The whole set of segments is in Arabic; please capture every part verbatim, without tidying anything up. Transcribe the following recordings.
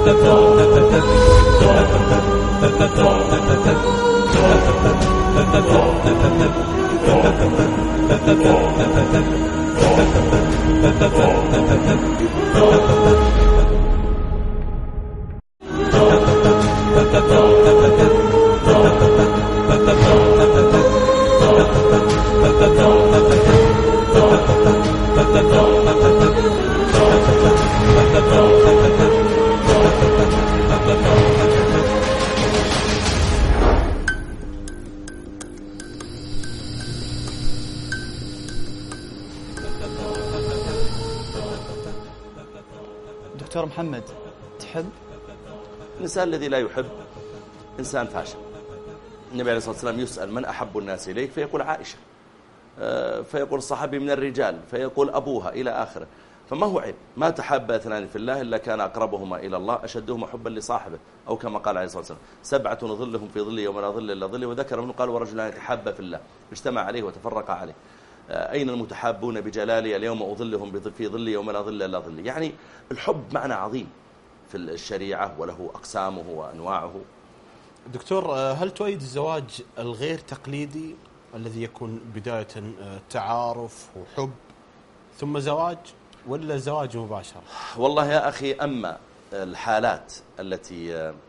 دكتور محمد، تحب؟ الإنسان الذي لا يحب إنسان فاشل. النبي عليه الصلاة والسلام يسأل من أحب الناس إليك فيقول عائشة، فيقول الصحابي من الرجال فيقول أبوها إلى آخره. فما هو عيب؟ ما تحب اثنان في الله إلا كان أقربهما إلى الله أشدهما حبا لصاحبه، أو كما قال عليه الصلاة والسلام سبعة نظلهم في ظل يوم لا ظل إلا ظله. وذكر ابن قال ورجلان يتحابا في الله اجتمع عليه وتفرق عليه. أين المتحابون بجلالي اليوم أظلهم في ظل يوم لا ظل إلا ظل. يعني الحب معنى عظيم في الشريعة وله أقسامه وأنواعه. دكتور، هل تؤيد الزواج الغير تقليدي الذي يكون بداية تعارف وحب ثم زواج، ولا زواج مباشر؟ والله يا أخي، أما الحالات التي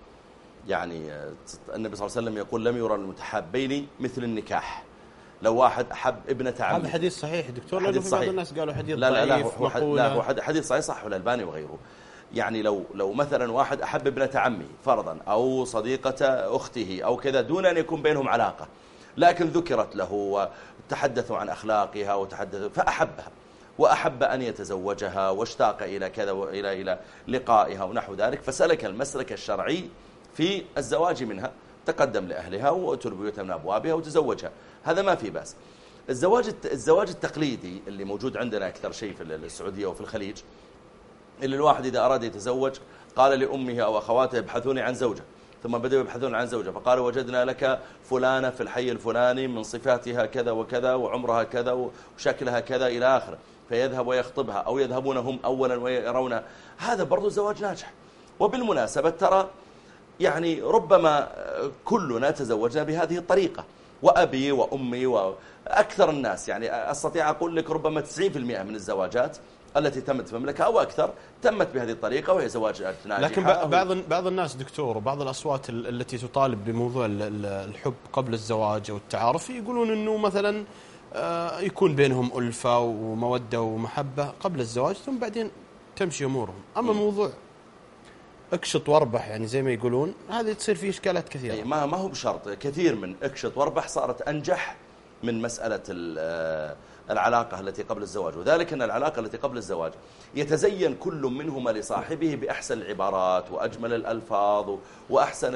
يعني النبي صلى الله عليه وسلم يقول لم يرى المتحابين مثل النكاح. لو واحد أحب ابنة عمه، هذا حديث صحيح دكتور، لأنه في بعض الناس قالوا حديث لا لا ضعيف لا هو مقولة. لا هو حديث صحيح صح الألباني وغيره. يعني لو لو مثلا واحد أحب ابنة عمه فرضا أو صديقة أخته أو كذا دون أن يكون بينهم علاقة، لكن ذكرت له وتحدثوا عن أخلاقها وتحدثوا فأحبها وأحب أن يتزوجها واشتاق إلى كذا وإلى إلى لقائها ونحو ذلك، فسلك المسلك الشرعي في الزواج منها، تقدم لأهلها وأتوا بيوتها من أبوابها وتزوجها، هذا ما في بأس. الزواج الزواج التقليدي اللي موجود عندنا أكثر شيء في السعودية وفي الخليج، اللي الواحد إذا أراد يتزوج قال لأمه أو أخواته ابحثوني عن زوجة، ثم بدأوا يبحثون عن زوجة فقالوا وجدنا لك فلانة في الحي الفلاني من صفاتها كذا وكذا وعمرها كذا وشكلها كذا إلى آخره، فيذهب ويخطبها أو يذهبون هم أولا ويرون. هذا برضو زواج ناجح. وبالمناسبة ترى يعني ربما كلنا تزوجنا بهذه الطريقة، وأبي وأمي وأكثر الناس، يعني أستطيع أقول لك ربما تسعين بالمئة من الزواجات التي تمت في المملكة أو أكثر تمت بهذه الطريقة وهي زواج ناجحة. لكن بعض بعض الناس دكتور وبعض الأصوات التي تطالب بموضوع الحب قبل الزواج أو التعارف يقولون إنه مثلا يكون بينهم ألفة ومودة ومحبة قبل الزواج ثم بعدين تمشي أمورهم. أما موضوع اكشط واربح يعني زي ما يقولون، هذه تصير فيه إشكالات كثيرة. ما ما هو بشرط، كثير من اكشط واربح صارت أنجح من مسألة العلاقة التي قبل الزواج. وذلك أن العلاقة التي قبل الزواج يتزين كل منهما لصاحبه بأحسن العبارات وأجمل الألفاظ وأحسن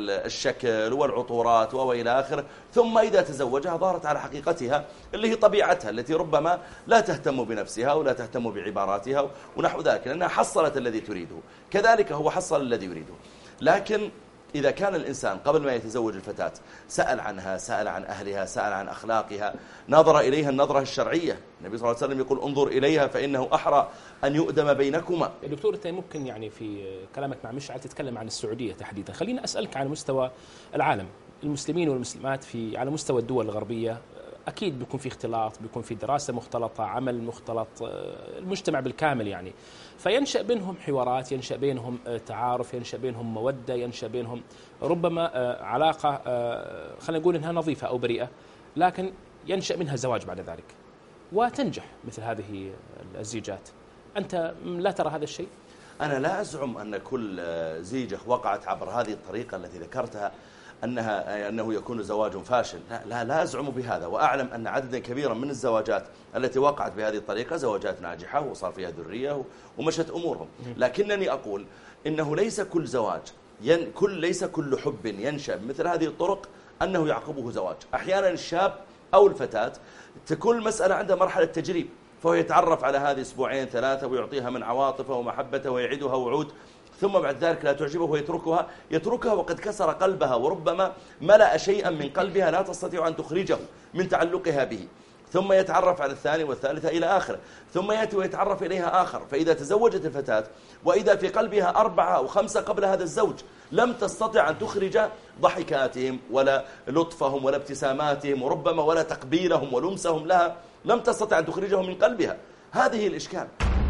الشكل والعطورات وإلى آخره، ثم إذا تزوجها ظهرت على حقيقتها اللي هي طبيعتها التي ربما لا تهتم بنفسها ولا تهتم بعباراتها ونحو ذلك، لأنها حصلت الذي تريده، كذلك هو حصل الذي يريده. لكن إذا كان الإنسان قبل ما يتزوج الفتاة سأل عنها، سأل عن أهلها، سأل عن أخلاقها، نظر إليها النظرة الشرعية. النبي صلى الله عليه وسلم يقول انظر إليها فإنه أحرى أن يؤدم بينكما. دكتور، أنت ممكن يعني في كلامك مع مشعل تتكلم عن السعودية تحديدا، خلينا أسألك على مستوى العالم، المسلمين والمسلمات في على مستوى الدول الغربية. أكيد بيكون في اختلاط، بيكون في دراسة مختلطة، عمل مختلط، المجتمع بالكامل يعني، فينشأ بينهم حوارات، ينشأ بينهم تعارف، ينشأ بينهم مودة، ينشأ بينهم ربما علاقة خلينا نقول إنها نظيفة أو بريئة، لكن ينشأ منها زواج بعد ذلك وتنجح مثل هذه الزيجات. أنت لا ترى هذا الشيء؟ أنا لا أزعم أن كل زيجة وقعت عبر هذه الطريقة التي ذكرتها أنها أنه يكون زواج فاشل، لا لا, لا أزعم بهذا، وأعلم أن عددا كبيرا من الزواجات التي وقعت بهذه الطريقة زواجات ناجحة وصار فيها ذرية ومشت أمورهم. لكنني أقول إنه ليس كل زواج ين كل ليس كل حب ينشأ بمثل هذه الطرق أنه يعقبه زواج. أحيانا الشاب أو الفتاة تكون المسألة عندها مرحلة تجريب، فهو يتعرف على هذه أسبوعين ثلاثة ويعطيها من عواطفه ومحبته ويعيدها وعود، ثم بعد ذلك لا تعجبه ويتركها يتركها وقد كسر قلبها وربما ملأ شيئا من قلبها لا تستطيع أن تخرجه من تعلقها به، ثم يتعرف على الثاني والثالثة إلى آخره، ثم يأتي ويتعرف إليها آخر. فإذا تزوجت الفتاة وإذا في قلبها أربعة أو خمسة قبل هذا الزوج لم تستطع أن تخرج ضحكاتهم ولا لطفهم ولا ابتساماتهم وربما ولا تقبيلهم ولمسهم لها، لم تستطع أن تخرجهم من قلبها. هذه الإشكال.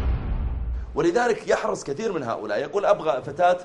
ولذلك يحرص كثير من هؤلاء يقول أبغى فتاة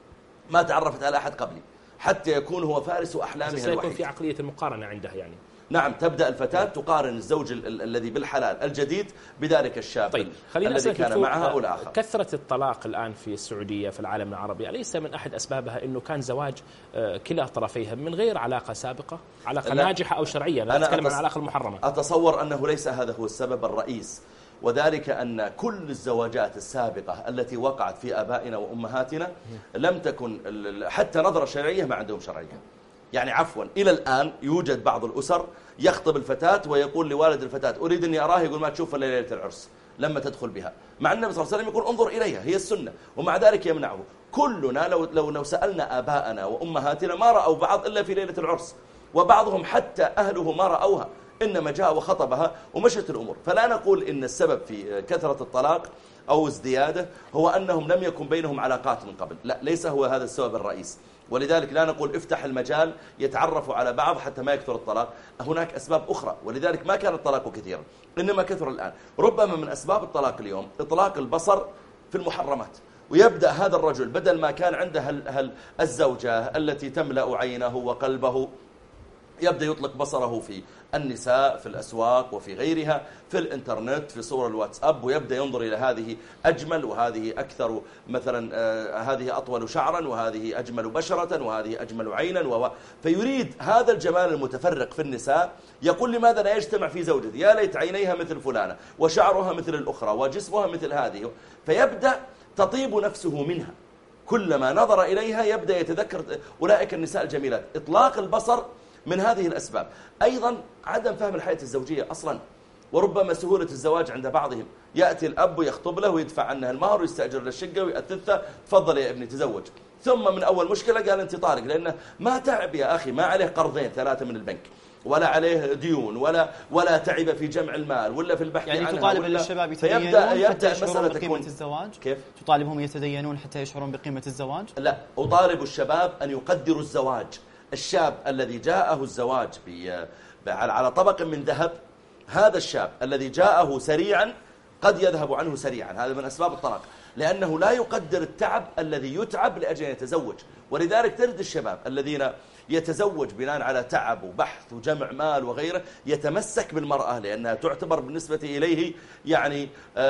ما تعرفت على أحد قبلي حتى يكون هو فارس أحلامها الوحيد. سيكون في عقلية المقارنة عنده يعني. نعم، تبدأ الفتاة تقارن الزوج ال ال الذي بالحلال الجديد بذلك الشاب طيب. الذي كان معها أو الآخر. كثرة الطلاق الآن في السعودية في العالم العربي أليس من أحد أسبابها أنه كان زواج كلا طرفيها من غير علاقة سابقة، علاقة ناجحة أو شرعية؟ لا أتكلم عن العلاقة المحرمة. أتصور أنه ليس هذا هو السبب الرئيس، وذلك أن كل الزواجات السابقة التي وقعت في آبائنا وأمهاتنا لم تكن حتى نظرة شرعية، ما عندهم شرعية. يعني عفوا إلى الآن يوجد بعض الأسر يخطب الفتاة ويقول لوالد الفتاة أريد أني أراه، يقول ما تشوف إلا ليلة العرس لما تدخل بها، مع النبي صلى الله عليه وسلم يقول انظر إليها هي السنة، ومع ذلك يمنعه. كلنا لو, لو, لو سألنا آباءنا وأمهاتنا ما رأوا بعض إلا في ليلة العرس، وبعضهم حتى أهله ما رأوها، إنما جاء وخطبها ومشت الأمور. فلا نقول إن السبب في كثرة الطلاق أو ازدياده هو أنهم لم يكن بينهم علاقات من قبل، لا، ليس هو هذا السبب الرئيس. ولذلك لا نقول افتح المجال يتعرفوا على بعض حتى ما يكثر الطلاق، هناك أسباب أخرى، ولذلك ما كان الطلاق كثيرا إنما كثر الآن. ربما من أسباب الطلاق اليوم إطلاق البصر في المحرمات، ويبدأ هذا الرجل بدل ما كان عنده هل هل الزوجة التي تملأ عينه وقلبه يبدأ يطلق بصره في النساء في الأسواق وفي غيرها، في الإنترنت، في صور الواتساب، ويبدأ ينظر إلى هذه أجمل وهذه أكثر مثلا آه هذه أطول شعرا وهذه أجمل بشرة وهذه أجمل عينا و... فيريد هذا الجمال المتفرق في النساء. يقول لماذا لا يجتمع في زوجتي؟ يا ليت عينيها مثل فلانة وشعرها مثل الأخرى وجسمها مثل هذه. فيبدأ تطيب نفسه منها، كلما نظر إليها يبدأ يتذكر أولئك النساء الجميلات. إطلاق البصر من هذه الأسباب. أيضا عدم فهم الحياة الزوجية أصلا، وربما سهولة الزواج عند بعضهم. يأتي الأب ويخطب له ويدفع عنها المهر ويستأجر للشقة ويأثثها، تفضل يا ابني تزوج، ثم من أول مشكلة قال أنت طارق، لأنه ما تعب يا أخي، ما عليه قرضين ثلاثة من البنك ولا عليه ديون ولا ولا تعب في جمع المال ولا في البحث يعني عنها. تطالب الشباب يتدينون حتى يشعرون بقيمة الزواج؟ كيف؟ تطالبهم يتدينون حتى يشعرون بقيمة الزواج؟ لا، أطالب الشباب أن يقدروا الزواج. الشاب الذي جاءه الزواج على طبق من ذهب، هذا الشاب الذي جاءه سريعا قد يذهب عنه سريعا. هذا من أسباب الطلاق، لأنه لا يقدر التعب الذي يتعب لأجل أن يتزوج. ولذلك تجد الشباب الذين يتزوج بناء على تعب وبحث وجمع مال وغيره يتمسك بالمرأة، لأنها تعتبر بالنسبة إليه يعني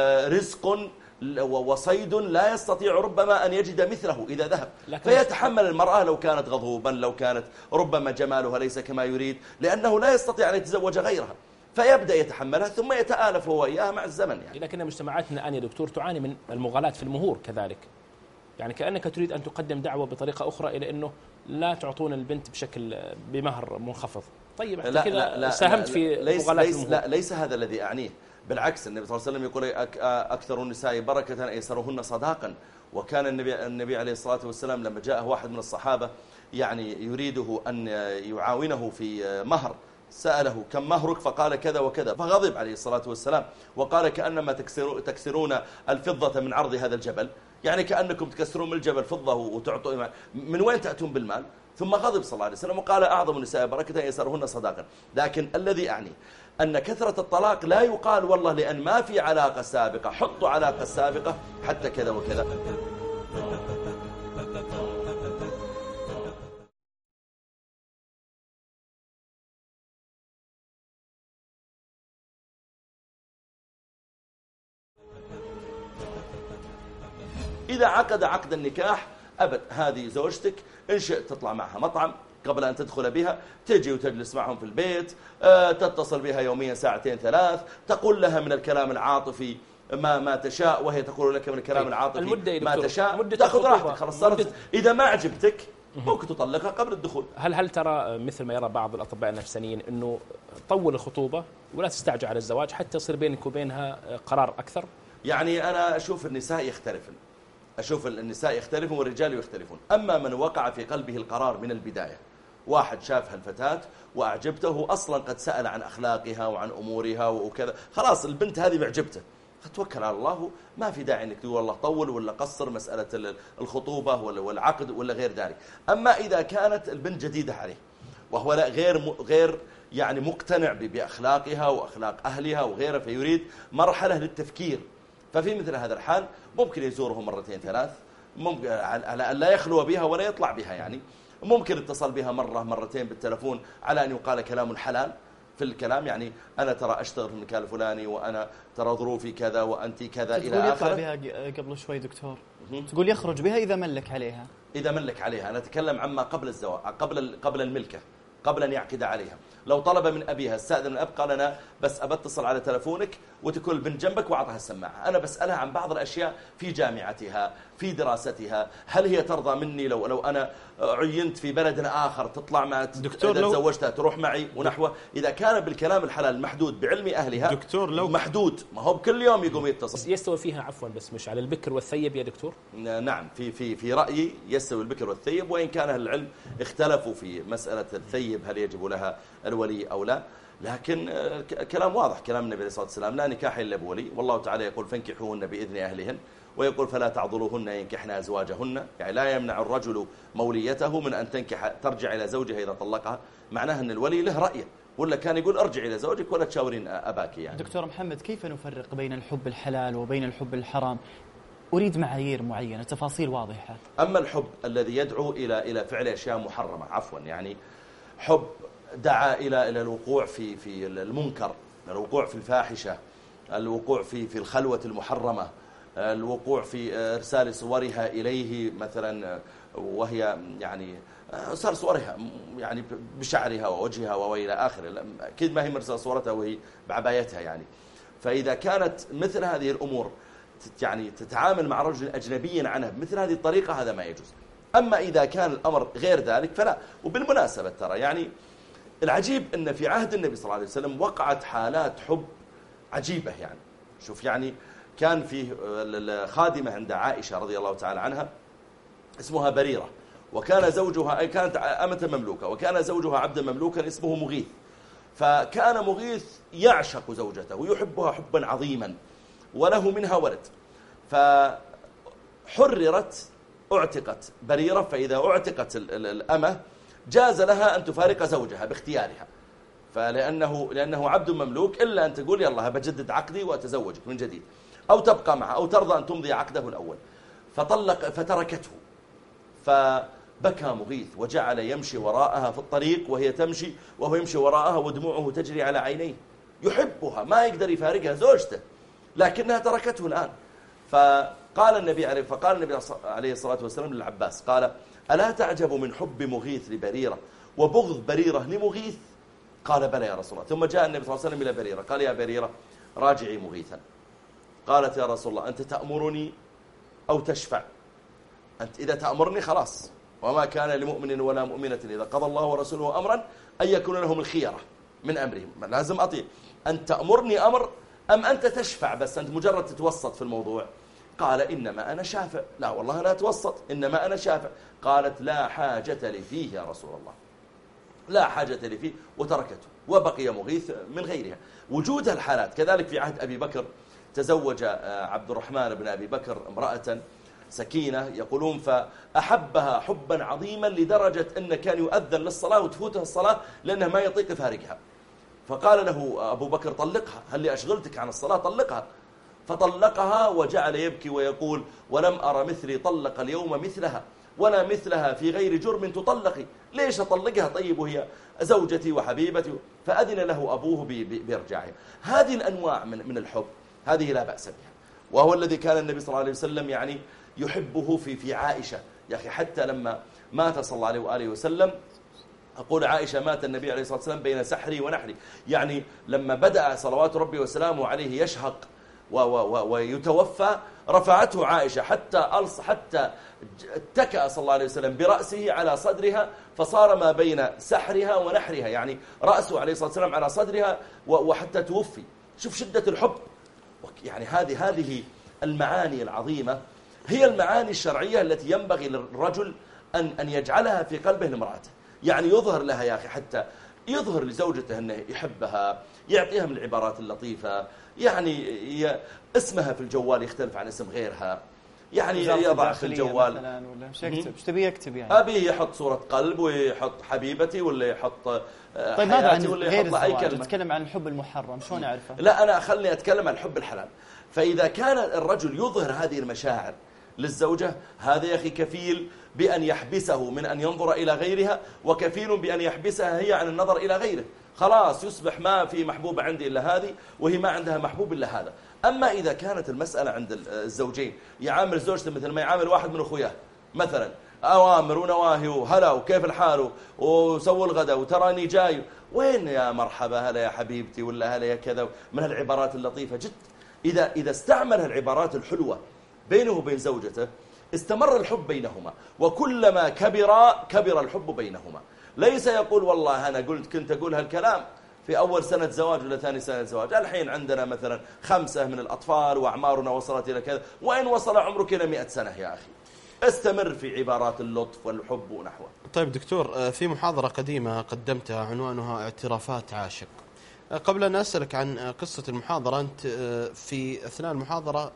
رزق وصيد لا يستطيع ربما أن يجد مثله إذا ذهب، فيتحمل المرأة لو كانت غضوبا، لو كانت ربما جمالها ليس كما يريد، لأنه لا يستطيع أن يتزوج غيرها، فيبدأ يتحملها ثم يتآلف هو إياها مع الزمن. يعني لكن مجتمعاتنا الآن يا دكتور تعاني من المغالاة في المهور كذلك، يعني كأنك تريد أن تقدم دعوة بطريقة أخرى إلى أنه لا تعطون البنت بشكل بمهر منخفض. طيب لا كذا لا لا ساهمت في ليس مغالاة ليس المهور. لا ليس هذا الذي أعنيه، بالعكس النبي صلى الله عليه وسلم يقول أكثر النساء بركة أيسرهن صداقا. وكان النبي النبي عليه الصلاة والسلام لما جاءه واحد من الصحابة يعني يريده أن يعاونه في مهر، سأله كم مهرك؟ فقال كذا وكذا، فغضب عليه الصلاة والسلام وقال كأنما تكسرون الفضة من عرض هذا الجبل، يعني كأنكم تكسرون من الجبل فضة وتعطوا، من وين تأتون بالمال؟ ثم غضب صلى الله عليه وسلم وقال أعظم النساء بركة يسرهن صداقا. لكن الذي أعني أن كثرة الطلاق لا يقال والله لأن ما في علاقة سابقة، حطوا علاقة سابقة حتى كذا وكذا. إذا عقد عقد النكاح أبد هذه زوجتك، إن شئت تطلع معها مطعم قبل أن تدخل بها، تجي وتجلس معهم في البيت، تتصل بها يوميا ساعتين ثلاث، تقول لها من الكلام العاطفي ما ما تشاء وهي تقول لك من الكلام العاطفي ما تشاء، تأخذ راحتك خلاص صارت. إذا ما عجبتك ممكن تطلقها قبل الدخول. هل هل ترى مثل ما يرى بعض الأطباء النفسانيين أنه طول الخطوبة ولا تستعجل على الزواج حتى يصير بينك وبينها قرار أكثر؟ يعني أنا أشوف النساء يختلفن، أشوف النساء يختلفون والرجال يختلفون. أما من وقع في قلبه القرار من البداية واحد شاف هالفتاة وأعجبته أصلا قد سأل عن أخلاقها وعن أمورها وكذا، خلاص البنت هذه معجبته، توكل على الله، ما في داعي انك تقول والله طول ولا قصر مسألة الخطوبة ولا والعقد ولا غير ذلك. أما إذا كانت البنت جديدة عليه وهو لا غير غير يعني مقتنع بأخلاقها وأخلاق أهلها وغيره، فيريد مرحلة للتفكير، ففي مثل هذا الحال ممكن يزوره مرتين ثلاث، ممكن على أن لا يخلو بها ولا يطلع بها، يعني ممكن اتصل بها مرة مرتين بالتلفون على أن يقال كلام حلال في الكلام، يعني أنا ترى أشتغل في المكان الفلاني وأنا ترى ظروفي كذا وأنت كذا إلى آخره. تقول يطلع بها قبل شوي دكتور، تقول يخرج بها إذا ملك عليها. إذا ملك عليها، أنا أتكلم عما قبل الزواج، قبل قبل الملكة، قبل أن يعقد عليها. لو طلب من أبيها استأذن من الأب قال أنا بس أبتصل على تلفونك وتكون البنت جنبك وأعطها السماعة، أنا بسألها عن بعض الأشياء في جامعتها في دراستها، هل هي ترضى مني لو لو أنا عينت في بلد آخر تطلع مع دكتور إذا لو تزوجتها تروح معي ونحوه. إذا كان بالكلام الحلال محدود بعلم أهلها دكتور لو محدود، ما هو بكل يوم يقوم يتصل. يستوي فيها عفوا بس مش على البكر والثيب يا دكتور؟ نعم، في في في رأيي يستوي البكر والثيب، وإن كان أهل العلم اختلفوا في مسألة الثيب هل يجب لها الولي أو لا، لكن كلام واضح كلام النبي عليه الصلاة والسلام لا نكاح إلا بولي، والله تعالى يقول فانكحوهن بإذن أهلهن، ويقول فلا تعضلوهن ينكحن أزواجهن، يعني لا يمنع الرجل موليته من أن تنكح ترجع إلى زوجها إذا طلقها، معناه أن الولي له رأيه، ولا كان يقول ارجع إلى زوجك ولا تشاورين أباك. يعني دكتور محمد، كيف نفرق بين الحب الحلال وبين الحب الحرام؟ أريد معايير معينة، تفاصيل واضحة. أما الحب الذي يدعو إلى إلى فعل أشياء محرمة، عفوا يعني حب دعا إلى إلى الوقوع في في المنكر، الوقوع في الفاحشة، الوقوع في في الخلوة المحرمة، الوقوع في إرسال صورها إليه مثلا وهي يعني إرسال صورها يعني بشعرها ووجهها وإلى آخره، أكيد ما هي مرسل صورتها وهي بعبايتها يعني. فإذا كانت مثل هذه الأمور يعني تتعامل مع رجل أجنبي عنها بمثل هذه الطريقة هذا ما يجوز. أما إذا كان الأمر غير ذلك فلا. وبالمناسبة ترى يعني العجيب أن في عهد النبي صلى الله عليه وسلم وقعت حالات حب عجيبة، يعني شوف يعني كان فيه خادمة عند عائشة رضي الله تعالى عنها اسمها بريرة، وكان زوجها كانت أمة مملوكة، وكان زوجها عبدا مملوكا اسمه مغيث، فكان مغيث يعشق زوجته ويحبها حبا عظيما وله منها ولد، فحررت اعتقت بريرة، فإذا اعتقت الأمة جاز لها أن تفارق زوجها باختيارها، فلأنه لأنه عبد مملوك، إلا أن تقول يلا بجدد عقدي وأتزوجك من جديد، أو تبقى معه أو ترضى أن تمضي عقده الأول. فطلق فتركته، فبكى مغيث وجعل يمشي وراءها في الطريق وهي تمشي وهو يمشي وراءها ودموعه تجري على عينيه، يحبها ما يقدر يفارقها زوجته لكنها تركته الآن. فقال النبي عليه فقال النبي عليه الصلاة والسلام للعباس قال ألا تعجب من حب مغيث لبريرة وبغض بريرة لمغيث؟ قال بلى يا رسول الله. ثم جاء النبي صلى الله عليه وسلم إلى بريرة قال يا بريرة راجعي مغيثا. قالت يا رسول الله أنت تأمرني أو تشفع؟ أنت إذا تأمرني خلاص، وما كان لمؤمن ولا مؤمنة إذا قضى الله ورسوله أمرا أن يكون لهم الخيرة من أمرهم، لازم أطيع. أن تأمرني أمر أم أنت تشفع بس أنت مجرد تتوسط في الموضوع؟ قال إنما أنا شافع. لا والله أنا أتوسط، إنما أنا شافع. قالت لا حاجة لي فيه يا رسول الله، لا حاجة لي فيه، وتركته وبقي مغيث من غيرها. وجود الحالات كذلك في عهد أبي بكر، تزوج عبد الرحمن بن أبي بكر امرأة سكينة يقولون فأحبها حبا عظيما لدرجة أنه كان يؤذن للصلاة وتفوتها الصلاة لأنه ما يطيق يفارقها، فقال له أبو بكر طلقها، هل لي أشغلتك عن الصلاة؟ طلقها. فطلقها وجعل يبكي ويقول ولم أرى مثلي طلق اليوم مثلها ولا مثلها في غير جرم تطلقي، ليش أطلقها طيب وهي زوجتي وحبيبتي؟ فأذن له أبوه بإرجاعها. هذه الأنواع من من الحب هذه لا بأس بها، وهو الذي كان النبي صلى الله عليه وسلم يعني يحبه في في عائشة. يا أخي حتى لما مات صلى الله عليه وآله وسلم، أقول عائشة مات النبي عليه الصلاة والسلام بين سحري ونحري، يعني لما بدأ صلوات ربي وسلامه عليه يشهق ويتوفى رفعته عائشة حتى ألص حتى اتكأ صلى الله عليه وسلم برأسه على صدرها، فصار ما بين سحرها ونحرها، يعني رأسه عليه الصلاة والسلام على صدرها وحتى توفي. شوف شدة الحب. يعني هذه هذه المعاني العظيمة هي المعاني الشرعية التي ينبغي للرجل أن أن يجعلها في قلبه لامرأته. يعني يظهر لها يا أخي، حتى يظهر لزوجته أنه يحبها، يعطيها من العبارات اللطيفة، يعني اسمها في الجوال يختلف عن اسم غيرها، يعني يضع في الجوال مثلا ولا مش يكتب، ايش تبي يكتب يعني؟ أبيه يحط صورة قلب ويحط حبيبتي ولا يحط طيب ماذا عن ولا غير يحط أي الزواج؟ كلمة. نتكلم عن الحب المحرم، شلون أعرفه؟ لا أنا خلني أتكلم عن الحب الحلال. فإذا كان الرجل يظهر هذه المشاعر للزوجة، هذا يا أخي كفيل بأن يحبسه من أن ينظر إلى غيرها، وكفيل بأن يحبسها هي عن النظر إلى غيره. خلاص يصبح ما في محبوبة عندي إلا هذه، وهي ما عندها محبوب إلا هذا. أما إذا كانت المسألة عند الزوجين يعامل زوجته مثل ما يعامل واحد من أخوياه مثلا، أوامر ونواهي وهلا وكيف الحال وسووا الغداء وتراني جاي، وين يا مرحبا هلا يا حبيبتي ولا هلا يا كذا، من هالعبارات اللطيفة جد. إذا إذا استعمل هالعبارات الحلوة بينه وبين زوجته استمر الحب بينهما، وكلما كبر كبر الحب بينهما. ليس يقول والله أنا قلت كنت أقول هالكلام في أول سنة زواج ولا ثاني سنة زواج، الحين عندنا مثلا خمسة من الأطفال وأعمارنا وصلت إلى كذا، وإن وصل عمرك إلى مئة سنة يا أخي استمر في عبارات اللطف والحب ونحوه. طيب دكتور، في محاضرة قديمة قدمتها عنوانها اعترافات عاشق. قبل أن أسألك عن قصة المحاضرة، أنت في أثناء المحاضرة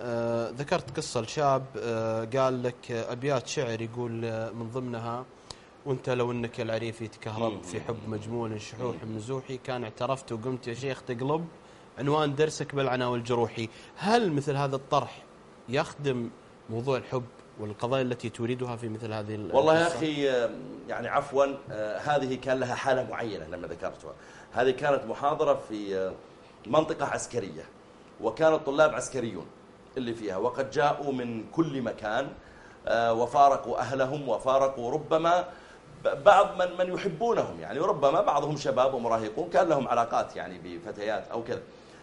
ذكرت قصة لشاب قال لك أبيات شعر يقول من ضمنها: وانت لو انك العريف يتكهرب في حب مجمول شحوح مزوحي، كان اعترفت وقمت يا شيخ تقلب عنوان درسك بالعناوين الجروحي. هل مثل هذا الطرح يخدم موضوع الحب والقضايا التي تريدها في مثل هذه القصة؟ والله يا أخي يعني عفوا، هذه كان لها حالة معينة لما ذكرتها. هذه كانت محاضرة في منطقة عسكرية، وكان الطلاب عسكريون اللي فيها، وقد جاءوا من كل مكان وفارقوا أهلهم وفارقوا ربما بعض من من يحبونهم يعني، وربما بعضهم شباب ومراهقون كان لهم علاقات يعني بفتيات أو كذا.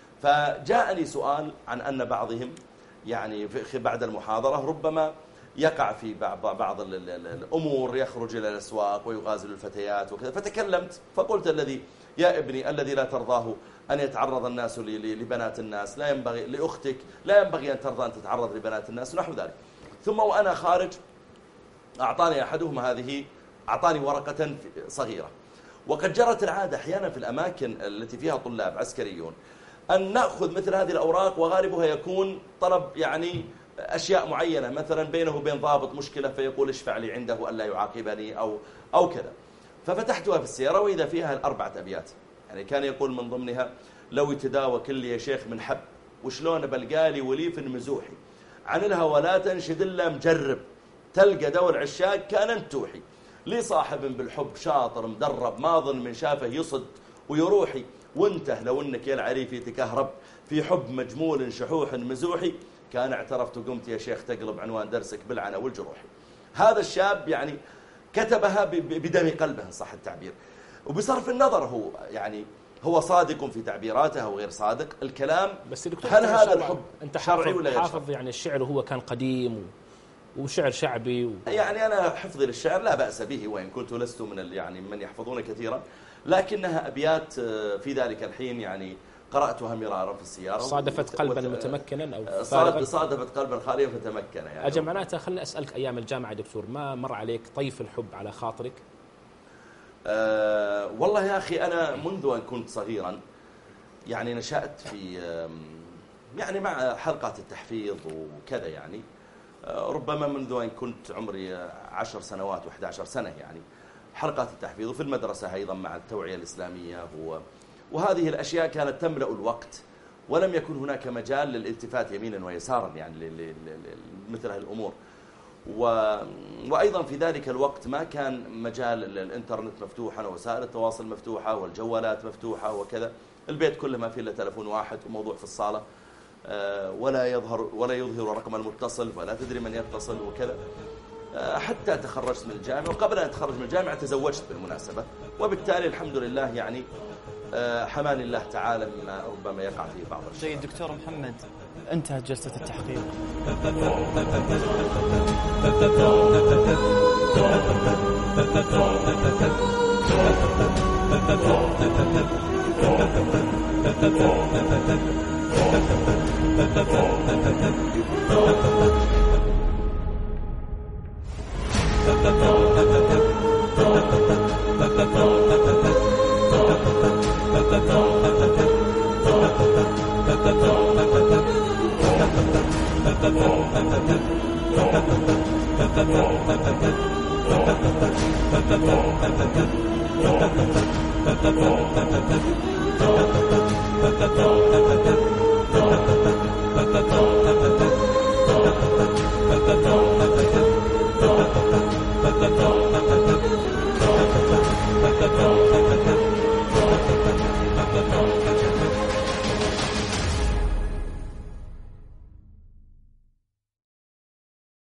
فجاءني سؤال عن أن بعضهم يعني في بعد المحاضرة ربما يقع في بعض الأمور، يخرج إلى الأسواق ويغازل الفتيات وكذا. فتكلمت فقلت: الذي يا ابني الذي لا ترضاه أن يتعرض الناس لبنات الناس لا ينبغي لأختك لا ينبغي أن ترضى أن تتعرض لبنات الناس ونحو ذلك. ثم وأنا خارج أعطاني أحدهم هذه أعطاني ورقة صغيرة. وقد جرت العادة أحيانا في الأماكن التي فيها طلاب عسكريون أن نأخذ مثل هذه الأوراق، وغالبها يكون طلب يعني أشياء معينة، مثلا بينه وبين ضابط مشكلة فيقول اشفع لي عنده ألا يعاقبني أو أو كذا. ففتحتها في السيارة وإذا فيها الأربعة أبيات، يعني كان يقول من ضمنها: لو يتداوى كل يا شيخ من حب، وشلون بلقالي وليف مزوحي، عن الهوى لا تنشد إلا مجرب، تلقى دور عشاق كان توحي، لي صاحب بالحب شاطر مدرب، ما ظن من شافه يصد ويروحي، وانته لو انك يا العريف يتكهرب في حب مجمول شحوح مزوحي، كان اعترفت وقمت يا شيخ تقلب عنوان درسك بالعنى والجروح. هذا الشاب يعني كتبها بدم قلبه إن صح التعبير، وبصرف النظر هو يعني هو صادق في تعبيراته أو غير صادق الكلام. بس دكتور، هل هذا الحب أنت شرعي ولا غير حافظ يعني الشعر هو كان قديم وشعر شعبي و... يعني أنا حفظي للشعر لا بأس به، وإن كنت لست من يعني من يحفظون كثيرا، لكنها أبيات في ذلك الحين يعني قرأتها مرارا في السيارة. صادفت قلبا متمكنا أو صادفت, صادفت قلبا خاليا فتمكن يعني. أجل معناتها خلني أسألك، أيام الجامعة دكتور ما مر عليك طيف الحب على خاطرك؟ أه والله يا أخي أنا منذ أن كنت صغيرا يعني نشأت في يعني مع حلقات التحفيظ وكذا يعني، ربما منذ أن كنت عمري عشر سنوات وإحدى عشر سنة يعني حلقات التحفيظ، وفي المدرسة أيضا مع التوعية الإسلامية، وهذه الأشياء كانت تملأ الوقت، ولم يكن هناك مجال للالتفات يمينا ويسارا يعني مثل هذه الأمور. وأيضا في ذلك الوقت ما كان مجال الإنترنت مفتوحا ووسائل التواصل مفتوحة والجوالات مفتوحة وكذا، البيت كله ما فيه إلا تلفون واحد وموضوع في الصالة، ولا يظهر ولا يظهر رقم المتصل ولا تدري من يتصل وكذا، حتى تخرجت من الجامعة. وقبل أن أتخرج من الجامعة تزوجت بالمناسبة، وبالتالي الحمد لله يعني حماني الله تعالى مما ربما يقع فيه بعض الشيء. جيد دكتور محمد، انتهت جلسة التحقيق. Thank you. Thank you.